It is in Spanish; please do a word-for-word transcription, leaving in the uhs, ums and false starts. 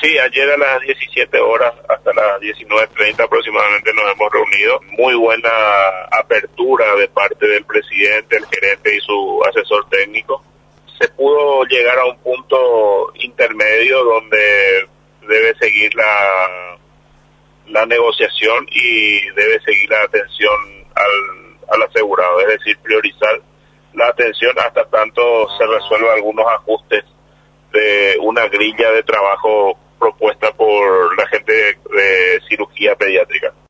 Sí, ayer a las diecisiete horas hasta las diecinueve treinta aproximadamente nos hemos reunido. Muy buena apertura de parte del presidente, el gerente y su asesor técnico. Se pudo llegar a un punto intermedio donde debe seguir la, la negociación y debe seguir la atención al, al asegurado, es decir, priorizar la atención hasta tanto se resuelvan algunos ajustes de una grilla de trabajo propuesta por la gente de, de cirugía pediátrica.